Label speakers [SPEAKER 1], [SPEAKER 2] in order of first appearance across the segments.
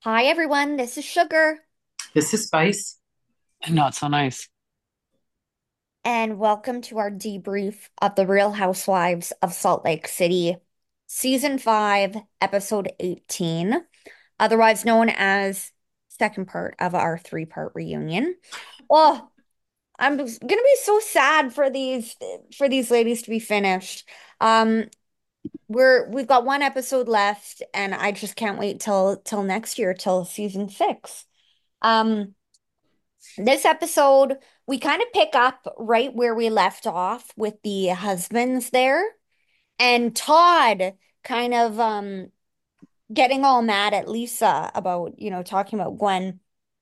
[SPEAKER 1] Hi everyone, this is Sugar,
[SPEAKER 2] This is Spice.
[SPEAKER 3] Not so nice.
[SPEAKER 1] and welcome to our debrief of The Real Housewives of Salt Lake City, Season 5, Episode 18, otherwise known as second part of our three-part reunion. Oh, I'm gonna be so sad for these ladies to be finished. Um, we've got one episode left, and I just can't wait till next year, till season 6. Um, This episode, we kind of pick up right where we left off with the husbands there, and Todd kind of getting all mad at Lisa about, talking about Gwen.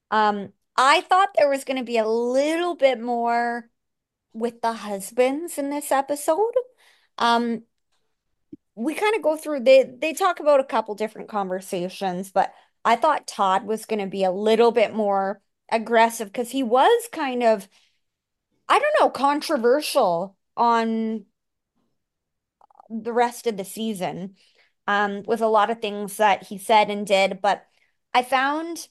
[SPEAKER 1] I thought there was going to be a little bit more with the husbands in this episode. Um, we kind of go through they talk about a couple different conversations, but I thought Todd was going to be a little bit more aggressive because he was kind of, I don't know, controversial on the rest of the season, with a lot of things that he said and did. But I found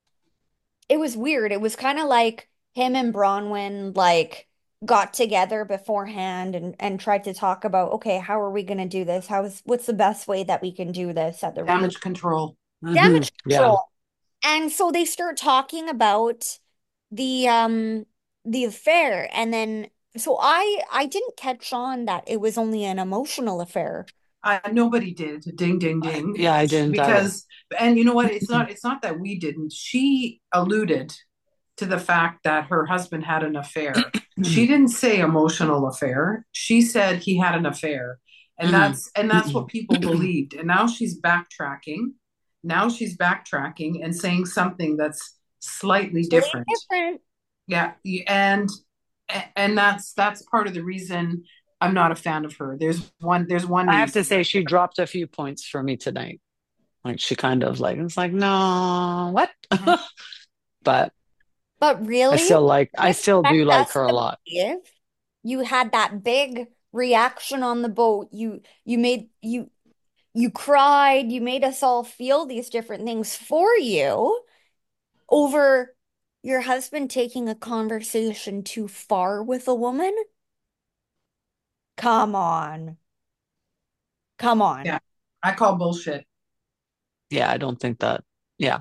[SPEAKER 1] it was weird. It was kind of like him and Bronwyn like got together beforehand and tried to talk about, okay, how are we going to do this? What's the best way that we can do this at the reunion?
[SPEAKER 2] Damage control.
[SPEAKER 1] Damage
[SPEAKER 3] Yeah.
[SPEAKER 1] control. And so they start talking about the um the affair, and then so I didn't catch on that it was only an emotional affair.
[SPEAKER 2] Nobody did. Ding, ding, ding.
[SPEAKER 3] Yeah, I didn't either.
[SPEAKER 2] Because, and you know what? It's not that we didn't. She alluded to the fact that her husband had an affair. She didn't say emotional affair. She said he had an affair, and that's what people believed. And now she's backtracking. Now she's backtracking and saying something that's slightly
[SPEAKER 1] Totally
[SPEAKER 2] different.
[SPEAKER 1] different.
[SPEAKER 2] Yeah, and that's part of the reason I'm not a fan of her. There's one
[SPEAKER 3] I have
[SPEAKER 2] reason.
[SPEAKER 3] to say she dropped a few points for me tonight. Like she kind of like it's like, no, what?
[SPEAKER 2] Mhm.
[SPEAKER 1] But
[SPEAKER 3] I
[SPEAKER 1] really,
[SPEAKER 3] still like
[SPEAKER 1] you
[SPEAKER 3] I still do
[SPEAKER 1] expect
[SPEAKER 3] like
[SPEAKER 1] us
[SPEAKER 3] her a
[SPEAKER 1] to
[SPEAKER 3] lot.
[SPEAKER 1] believe you had that big reaction on the boat. You cried, you made us all feel these different things for you over your husband taking a conversation too far with a woman? Come on. Come on.
[SPEAKER 2] Yeah, I call bullshit.
[SPEAKER 3] Yeah, I don't think that. Yeah,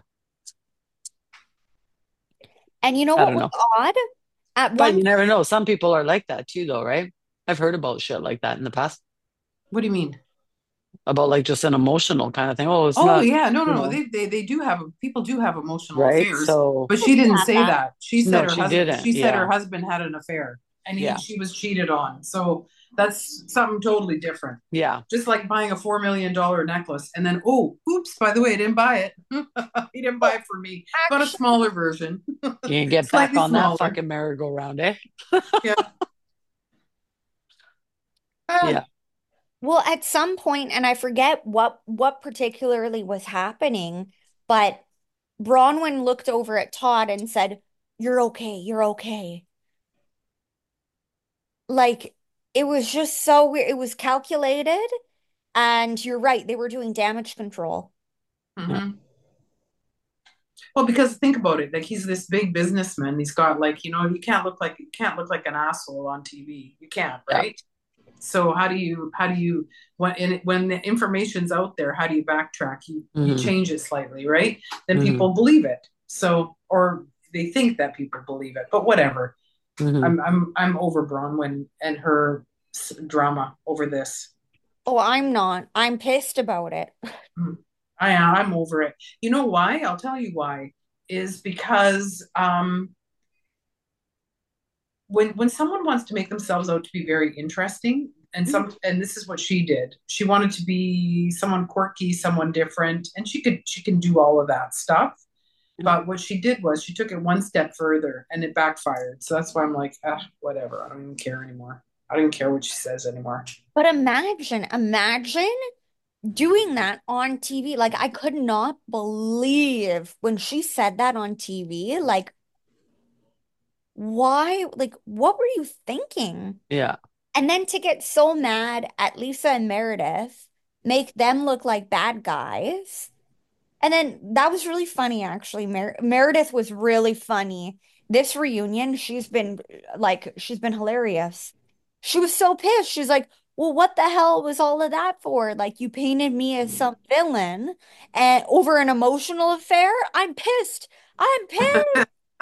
[SPEAKER 1] And you know
[SPEAKER 3] I
[SPEAKER 1] what
[SPEAKER 3] don't
[SPEAKER 1] was
[SPEAKER 3] know.
[SPEAKER 1] odd? At
[SPEAKER 3] But
[SPEAKER 1] one
[SPEAKER 3] you never know. Some people are like that too, though, right? I've heard about shit like that in the past.
[SPEAKER 2] What do you mean?
[SPEAKER 3] About like just an emotional kind of thing. Oh, it's
[SPEAKER 2] Oh
[SPEAKER 3] not,
[SPEAKER 2] yeah, no, no,
[SPEAKER 3] you
[SPEAKER 2] no.
[SPEAKER 3] know,
[SPEAKER 2] They do have people do have emotional
[SPEAKER 3] right?
[SPEAKER 2] affairs,
[SPEAKER 3] So
[SPEAKER 2] but
[SPEAKER 1] point
[SPEAKER 2] she
[SPEAKER 1] you
[SPEAKER 2] didn't
[SPEAKER 1] had
[SPEAKER 2] say
[SPEAKER 1] that.
[SPEAKER 2] that. She said
[SPEAKER 3] no,
[SPEAKER 2] her
[SPEAKER 3] she
[SPEAKER 2] husband.
[SPEAKER 3] didn't.
[SPEAKER 2] She said her
[SPEAKER 3] Yeah.
[SPEAKER 2] husband had an affair, and
[SPEAKER 3] Yeah.
[SPEAKER 2] she was cheated on. So that's something totally different.
[SPEAKER 3] Yeah.
[SPEAKER 2] Just like buying a $4 million necklace, and then oops, by the way, I didn't buy it. He didn't buy
[SPEAKER 1] Well,
[SPEAKER 2] it for me. Got a
[SPEAKER 1] actually,
[SPEAKER 2] smaller version,
[SPEAKER 3] You can get back
[SPEAKER 2] slightly
[SPEAKER 3] on that
[SPEAKER 2] smaller.
[SPEAKER 3] fucking merry-go-round, eh?
[SPEAKER 2] Yeah.
[SPEAKER 3] Yeah.
[SPEAKER 2] Ah,
[SPEAKER 1] well, at some point, and I forget what particularly was happening, but Bronwyn looked over at Todd and said, "You're okay, you're okay." Like it was just so weird. It was calculated, and you're right, they were doing damage control.
[SPEAKER 3] Yeah.
[SPEAKER 2] mhm. Well, because think about it, like he's this big businessman. He's got like you can't look like an asshole on TV. You can't,
[SPEAKER 3] Yeah.
[SPEAKER 2] right? So how do you when the information's out there, how do you backtrack? You
[SPEAKER 3] Hmm.
[SPEAKER 2] change it slightly, right? Then
[SPEAKER 3] Hmm.
[SPEAKER 2] people believe it. So or they think that people believe it, but whatever.
[SPEAKER 3] Hmm.
[SPEAKER 2] I'm over Bronwyn and her drama over this.
[SPEAKER 1] Oh, I'm not. I'm pissed about it.
[SPEAKER 2] Mm. I'm over it. You know why? I'll tell you why. Is because when someone wants to make themselves out to be very interesting, and this is what she did. She wanted to be someone quirky, someone different, and she can do all of that stuff. But what she did was she took it one step further and it backfired. So that's why I'm like, whatever. I don't even care anymore. I don't even care what she says anymore.
[SPEAKER 1] But imagine doing that on TV. Like I could not believe when she said that on TV. Like why? Like what were you thinking?
[SPEAKER 3] Yeah.
[SPEAKER 1] And then to get so mad at Lisa and Meredith, make them look like bad guys. And then that was really funny, actually. Meredith was really funny. This reunion, she's been hilarious. She was so pissed. She's like, well, what the hell was all of that for? Like, you painted me as some villain and over an emotional affair? I'm pissed. I'm pissed.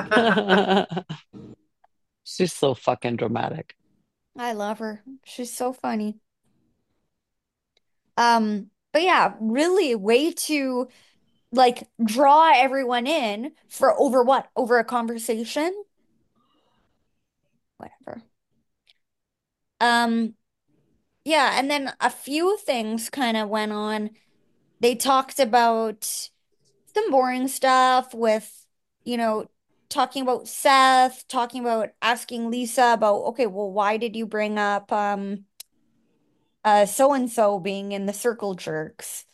[SPEAKER 3] She's so fucking dramatic.
[SPEAKER 1] I love her. She's so funny. But yeah, really way to like draw everyone in for over what? Over a conversation? Whatever. Um, yeah, and then a few things kind of went on. They talked about some boring stuff with, you know, talking about Seth, talking about asking Lisa about, okay, well, why did you bring up so and so being in the Circle Jerks?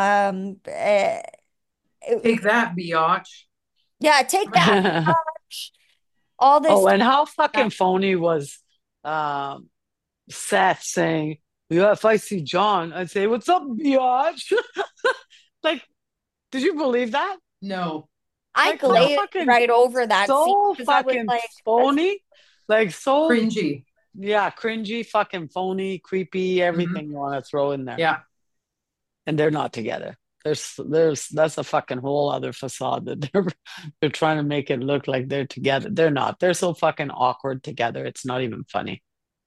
[SPEAKER 2] Take that, biatch.
[SPEAKER 1] Yeah, take that. All this
[SPEAKER 3] Oh, and how fucking phony was um Seth saying, yeah, if I see John, I'd say, what's up, biatch? Like, did you believe that?
[SPEAKER 2] No,
[SPEAKER 1] I
[SPEAKER 3] Like, how
[SPEAKER 2] no,
[SPEAKER 1] glazed
[SPEAKER 3] fucking
[SPEAKER 1] right over that scene
[SPEAKER 3] so
[SPEAKER 1] because I was
[SPEAKER 3] fucking
[SPEAKER 1] like, that's
[SPEAKER 3] phony? Like, so,
[SPEAKER 2] cringy.
[SPEAKER 3] yeah, cringy, fucking phony, creepy,
[SPEAKER 2] Hmm.
[SPEAKER 3] everything you want to throw in there.
[SPEAKER 2] Yeah,
[SPEAKER 3] And they're not together. That's a fucking whole other facade that they're trying to make it look like they're together. They're not. They're so fucking awkward together. It's not even funny.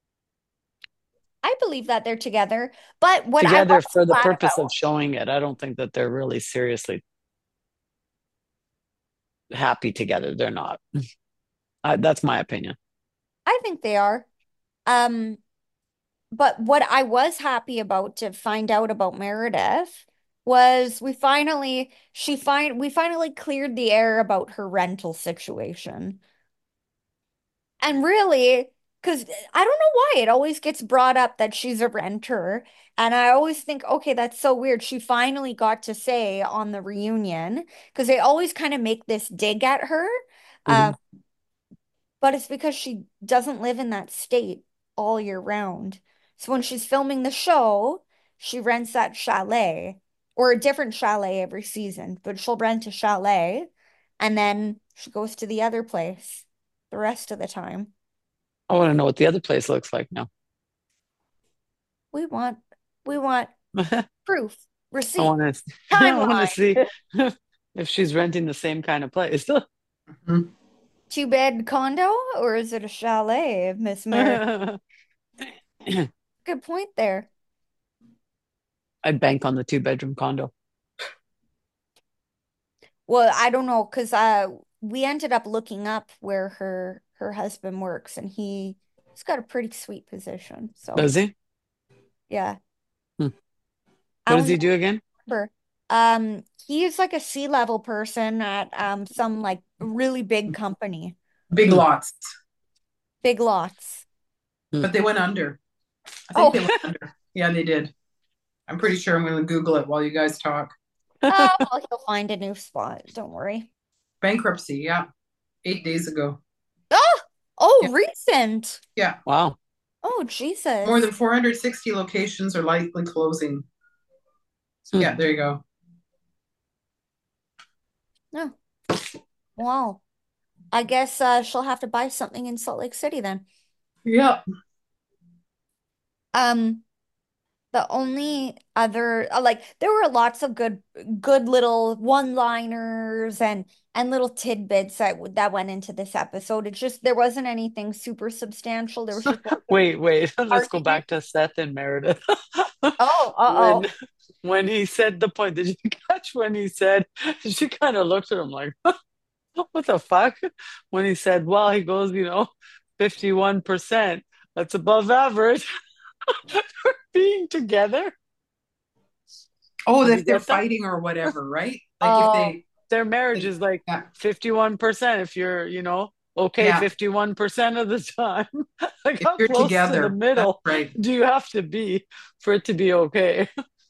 [SPEAKER 1] I believe that they're together. But what I
[SPEAKER 3] Together
[SPEAKER 1] was
[SPEAKER 3] for the
[SPEAKER 1] glad
[SPEAKER 3] purpose of
[SPEAKER 1] about,
[SPEAKER 3] showing it. I don't think that they're really seriously happy together. They're not. That's my opinion.
[SPEAKER 1] I think they are. Um, but what I was happy about to find out about Meredith was we finally cleared the air about her rental situation. And really, because I don't know why it always gets brought up that she's a renter. And I always think, okay, that's so weird. She finally got to say on the reunion, because they always kind of make this dig at her. Um,
[SPEAKER 3] Mhm.
[SPEAKER 1] but it's because she doesn't live in that state all year round. So when she's filming the show, she rents that chalet or a different chalet every season, but she'll rent a chalet and then she goes to the other place the rest of the time.
[SPEAKER 3] I want to know what the other place looks like now.
[SPEAKER 1] We want we want
[SPEAKER 3] I
[SPEAKER 1] proof, receipt,
[SPEAKER 3] want to. I want to
[SPEAKER 1] timeline.
[SPEAKER 3] see if she's renting the same kind of place.
[SPEAKER 2] mhm.
[SPEAKER 1] Two-bed condo or is it a chalet, Miss Merritt? Good point there.
[SPEAKER 3] I'd bank on the two-bedroom condo.
[SPEAKER 1] Well, I don't know because we ended up looking up where her husband works and he's got a pretty sweet position.
[SPEAKER 3] Does
[SPEAKER 1] So
[SPEAKER 3] he?
[SPEAKER 1] yeah.
[SPEAKER 3] Hmm.
[SPEAKER 1] I
[SPEAKER 3] What does
[SPEAKER 1] don't
[SPEAKER 3] he do again?
[SPEAKER 1] remember. He's like a C-level person at some like really big company.
[SPEAKER 2] Big
[SPEAKER 3] Hmm.
[SPEAKER 2] lots,
[SPEAKER 1] Big lots.
[SPEAKER 3] Hmm.
[SPEAKER 2] but they went under. I think
[SPEAKER 1] Oh,
[SPEAKER 2] they went under. Yeah, they did. I'm pretty sure I'm going to Google it while you guys talk.
[SPEAKER 1] well, he'll find a new spot. Don't worry.
[SPEAKER 2] Bankruptcy, yeah, 8 days ago.
[SPEAKER 1] Oh, oh,
[SPEAKER 2] Yeah,
[SPEAKER 1] recent.
[SPEAKER 2] yeah.
[SPEAKER 3] Wow.
[SPEAKER 1] Oh,
[SPEAKER 2] More
[SPEAKER 1] Jesus.
[SPEAKER 2] than 460 locations are likely closing.
[SPEAKER 3] Hmm.
[SPEAKER 2] Yeah, there you go.
[SPEAKER 1] No. Wow. I guess she'll have to buy something in Salt Lake City then.
[SPEAKER 2] Yeah.
[SPEAKER 1] Um, the only other like there were lots of good little one-liners and little tidbits that went into this episode. It's just there wasn't anything super substantial. There was just like an
[SPEAKER 3] Wait. Let's go
[SPEAKER 1] argument.
[SPEAKER 3] back to Seth and Meredith.
[SPEAKER 1] Oh, uh-oh.
[SPEAKER 3] when when he said the point, did you catch when he said? She kind of looked at him like, "What the fuck?" When he said, "Well," he goes, 51%. That's above average for being together.
[SPEAKER 2] Oh,
[SPEAKER 3] Did you
[SPEAKER 2] if they're
[SPEAKER 3] get that?
[SPEAKER 2] fighting or whatever, right? Like if
[SPEAKER 1] Oh,
[SPEAKER 2] they,
[SPEAKER 3] Their marriage
[SPEAKER 2] like,
[SPEAKER 3] is like
[SPEAKER 2] yeah,
[SPEAKER 3] 51% if you're, okay
[SPEAKER 2] yeah.
[SPEAKER 3] 51% of the time. Like,
[SPEAKER 2] If
[SPEAKER 3] how
[SPEAKER 2] you're
[SPEAKER 3] close to the
[SPEAKER 2] together, that's
[SPEAKER 3] middle
[SPEAKER 2] right.
[SPEAKER 3] do you have to be for it to be okay?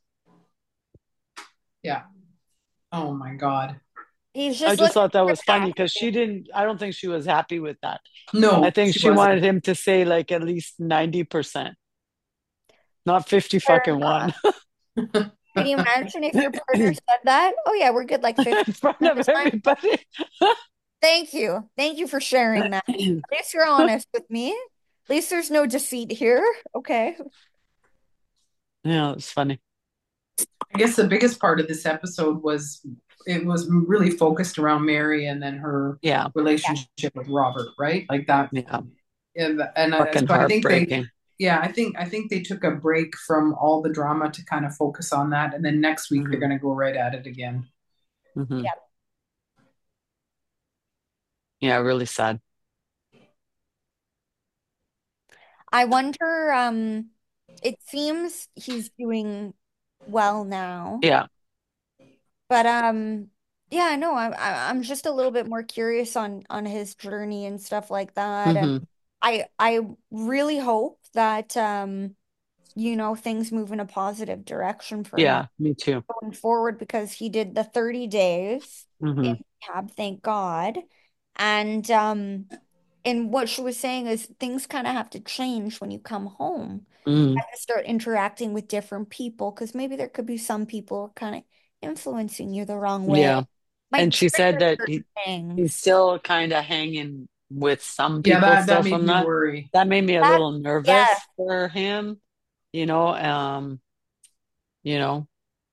[SPEAKER 2] Yeah. Oh my God.
[SPEAKER 1] he's
[SPEAKER 3] I
[SPEAKER 1] just
[SPEAKER 3] just
[SPEAKER 1] looking
[SPEAKER 3] thought that
[SPEAKER 1] for
[SPEAKER 3] was funny because
[SPEAKER 1] passion.
[SPEAKER 3] she didn't, I don't think she was happy with that. I
[SPEAKER 2] No,
[SPEAKER 3] think
[SPEAKER 2] she
[SPEAKER 3] she
[SPEAKER 2] wasn't.
[SPEAKER 3] wanted him to say like at least 90%, not 50
[SPEAKER 1] Fair
[SPEAKER 3] fucking one.
[SPEAKER 1] enough. Can you imagine if your partner said that? Oh yeah, we're good like
[SPEAKER 3] in
[SPEAKER 1] 50%
[SPEAKER 3] front
[SPEAKER 1] of
[SPEAKER 3] of
[SPEAKER 1] the time.
[SPEAKER 3] everybody.
[SPEAKER 1] Thank you. Thank you for sharing that. At least you're honest with me. At least there's no deceit here. Okay.
[SPEAKER 3] Yeah, it's funny.
[SPEAKER 2] I guess the biggest part of this episode was it was really focused around Mary and then her
[SPEAKER 3] Yeah,
[SPEAKER 1] Yeah.
[SPEAKER 2] relationship with Robert, right? Like that.
[SPEAKER 3] yeah,
[SPEAKER 2] So
[SPEAKER 3] fucking
[SPEAKER 2] I think
[SPEAKER 3] heartbreaking.
[SPEAKER 2] yeah, I think they took a break from all the drama to kind of focus on that, and then next week they're
[SPEAKER 3] Hmm.
[SPEAKER 2] going to go right at it again.
[SPEAKER 3] Hmm.
[SPEAKER 1] Yeah.
[SPEAKER 3] Yeah, really sad.
[SPEAKER 1] I wonder, it seems he's doing well now.
[SPEAKER 3] Yeah.
[SPEAKER 1] But yeah, no, I'm just a little bit more curious on his journey and stuff like that. And
[SPEAKER 3] Hmm.
[SPEAKER 1] I really hope that things move in a positive direction for him
[SPEAKER 3] Yeah, me too.
[SPEAKER 1] going forward because he did the 30 days in
[SPEAKER 3] Hmm.
[SPEAKER 1] rehab, thank God. And what she was saying is things kind of have to change when you come home.
[SPEAKER 3] Hmm.
[SPEAKER 1] Have to start interacting with different people because maybe there could be some people kind of influencing you the wrong way.
[SPEAKER 3] Yeah. And
[SPEAKER 1] Might
[SPEAKER 3] she said
[SPEAKER 1] trigger
[SPEAKER 3] that
[SPEAKER 1] certain
[SPEAKER 3] he's
[SPEAKER 1] things.
[SPEAKER 3] still kind of hanging with some
[SPEAKER 2] Yeah,
[SPEAKER 3] people
[SPEAKER 2] that
[SPEAKER 3] still
[SPEAKER 2] made
[SPEAKER 3] from
[SPEAKER 2] me
[SPEAKER 3] that.
[SPEAKER 2] worry.
[SPEAKER 3] That made me a
[SPEAKER 1] That,
[SPEAKER 3] little
[SPEAKER 1] yeah,
[SPEAKER 3] nervous for him, you know, you know,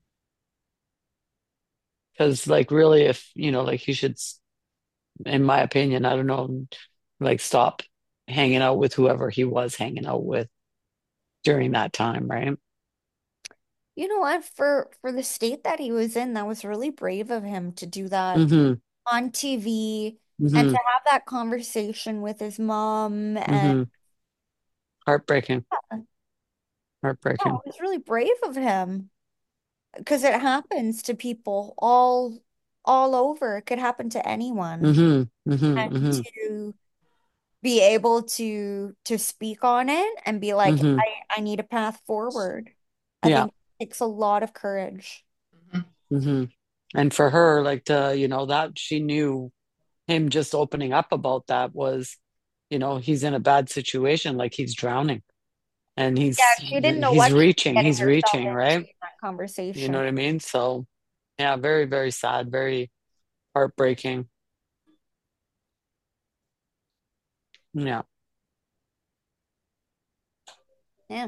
[SPEAKER 3] because like really if, like he should, in my opinion, I don't know, like stop hanging out with whoever he was hanging out with during that time, right?
[SPEAKER 1] you know what? For the state that he was in, that was really brave of him to do that
[SPEAKER 3] Mm-hmm.
[SPEAKER 1] on TV and
[SPEAKER 3] Mm-hmm.
[SPEAKER 1] to have that conversation with his mom. And
[SPEAKER 3] Mm-hmm. Heartbreaking.
[SPEAKER 1] yeah, it
[SPEAKER 3] Heartbreaking.
[SPEAKER 1] was really brave of him because it happens to people all over. It could happen to anyone.
[SPEAKER 3] Mm-hmm. Mm-hmm.
[SPEAKER 1] And
[SPEAKER 3] Mm-hmm.
[SPEAKER 1] to be able to speak on it and be like,
[SPEAKER 3] Mm-hmm.
[SPEAKER 1] I need a path forward. I
[SPEAKER 3] Yeah.
[SPEAKER 1] think it takes a lot of courage.
[SPEAKER 2] Mhm.
[SPEAKER 3] Mm-hmm. And for her, like to, that she knew him just opening up about that was, he's in a bad situation, like he's drowning and
[SPEAKER 1] Yeah,
[SPEAKER 3] he's
[SPEAKER 1] she didn't know
[SPEAKER 3] he's
[SPEAKER 1] what she was
[SPEAKER 3] reaching,
[SPEAKER 1] getting
[SPEAKER 3] he's
[SPEAKER 1] herself
[SPEAKER 3] reaching,
[SPEAKER 1] into
[SPEAKER 3] right?
[SPEAKER 1] in that
[SPEAKER 3] You know
[SPEAKER 1] conversation.
[SPEAKER 3] what I mean? So yeah, very, very sad, very heartbreaking. Yeah.
[SPEAKER 1] Yeah.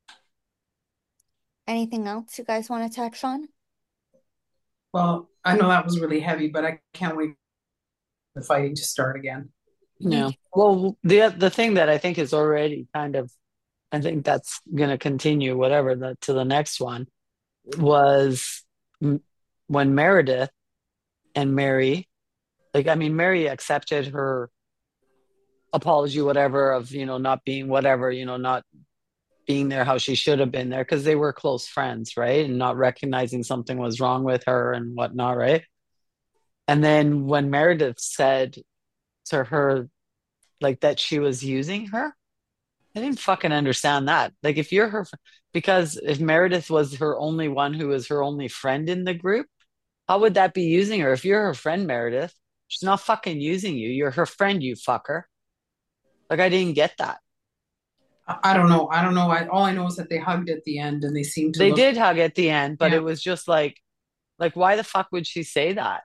[SPEAKER 1] Anything else you guys want to touch on?
[SPEAKER 2] Well, I know that was really heavy, but I can't wait for the fighting to start again.
[SPEAKER 1] Me
[SPEAKER 3] Yeah.
[SPEAKER 1] too.
[SPEAKER 3] Well, the thing that I think is already kind of, I think that's gonna continue, whatever, to the next one was when Meredith and Mary, like, I mean, Mary accepted her apology, whatever, of, not being whatever, not being there how she should have been there because they were close friends, right? And not recognizing something was wrong with her and whatnot, right? And then when Meredith said to her, like, that she was using her, I didn't fucking understand that. Like, if you're her, because if Meredith was her only one who was her only friend in the group, how would that be using her? If you're her friend, Meredith, she's not fucking using you. You're her friend, you fucker. Like, I didn't get that.
[SPEAKER 2] I don't know. I don't know. All I know is that they hugged at the end and they seemed to
[SPEAKER 3] They
[SPEAKER 2] look,
[SPEAKER 3] did hug at the end, but it
[SPEAKER 2] yeah.
[SPEAKER 3] was just like, why the fuck would she say that?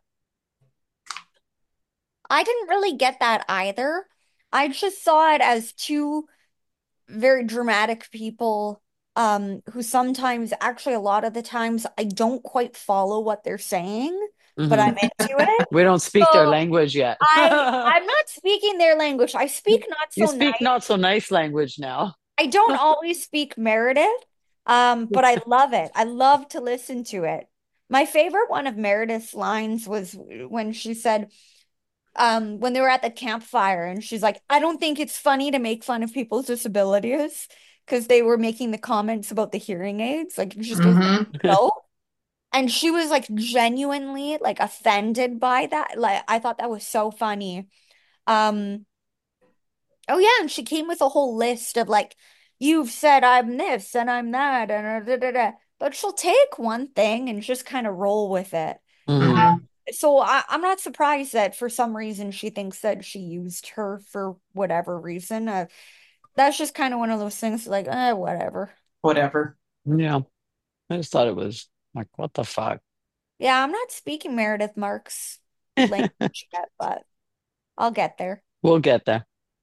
[SPEAKER 1] I didn't really get that either. I just saw it as two very dramatic people who sometimes, actually a lot of the times, I don't quite follow what they're saying, but
[SPEAKER 3] Hmm.
[SPEAKER 1] I'm into it.
[SPEAKER 3] We don't speak their
[SPEAKER 1] So
[SPEAKER 3] language yet.
[SPEAKER 1] I'm not speaking their language. I speak not
[SPEAKER 3] You
[SPEAKER 1] so
[SPEAKER 3] speak
[SPEAKER 1] nice.
[SPEAKER 3] not so nice language now.
[SPEAKER 1] I don't always speak Meredith, but I love it. I love to listen to it. My favorite one of Meredith's lines was when she said, when they were at the campfire, and she's like, I don't think it's funny to make fun of people's disabilities because they were making the comments about the hearing aids. Like, it just goes down
[SPEAKER 2] Hmm.
[SPEAKER 1] the joke. And she was like genuinely like offended by that. Like, I thought that was so funny. Um, Oh yeah, and she came with a whole list of like, you've said I'm this and I'm that and da, da, da. But she'll take one thing and just kind of roll with it.
[SPEAKER 3] Hmm.
[SPEAKER 2] Hmm.
[SPEAKER 1] So I'm not surprised that for some reason she thinks that she used her for whatever reason. That's just kind of one of those things like, whatever.
[SPEAKER 2] Whatever.
[SPEAKER 3] Yeah, I just thought it was. Like, what the fuck?
[SPEAKER 1] Yeah, I'm not speaking Meredith Marks language yet, but I'll get there.
[SPEAKER 3] We'll get there.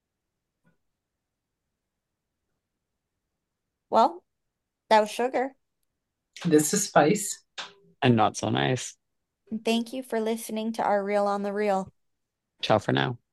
[SPEAKER 1] Well, that was Sugar.
[SPEAKER 2] This is Spice.
[SPEAKER 3] And not so nice.
[SPEAKER 1] And thank you for listening to our Reel on the Reel.
[SPEAKER 3] Ciao for now.